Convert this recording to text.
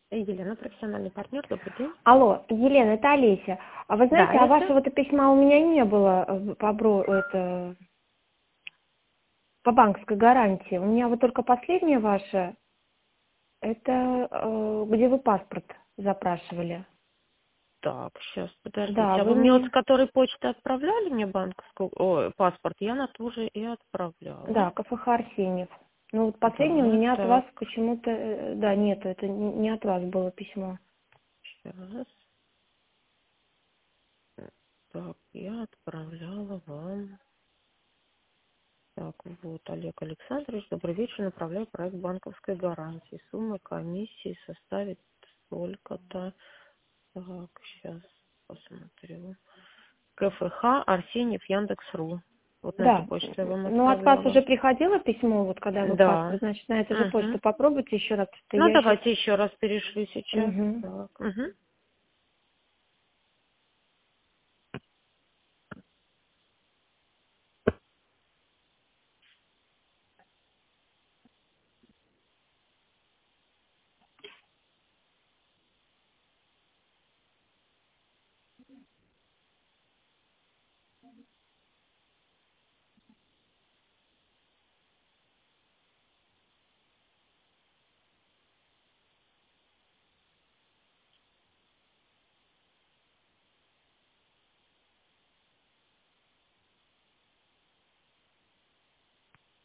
Елена, профессиональный партнер, добрый день. Алло, Елена, это Олеся. А вы Да, знаете, а Олеся? вашего-то письма у меня не было по банковской гарантии. У меня вот только последнее ваше, это где вы паспорт запрашивали. Так, сейчас, Да, подождите. А вы вы мне вот с мне, которой почты отправляли мне банковскую, паспорт? Я на ту же и отправляла. да, КФХ Арсеньев. Ну вот последнее у Да, меня от вас так, почему-то, да, нету, это не от вас было письмо. сейчас. Так, я отправляла вам. Так, вот, Олег Александрович, добрый вечер, направляю проект банковской гарантии. Сумма комиссии составит столько-то. Так, сейчас посмотрю. КФХ Арсеньев Яндекс.ру. Вот на эту Да, почту я вам ну от вас отправляла. уже приходило письмо, вот когда вы паспорт, Да. значит, на эту же почту Угу. попробуйте еще раз, потому что Ну, я сейчас... давайте еще раз перешлю сейчас. Угу. Так. Угу.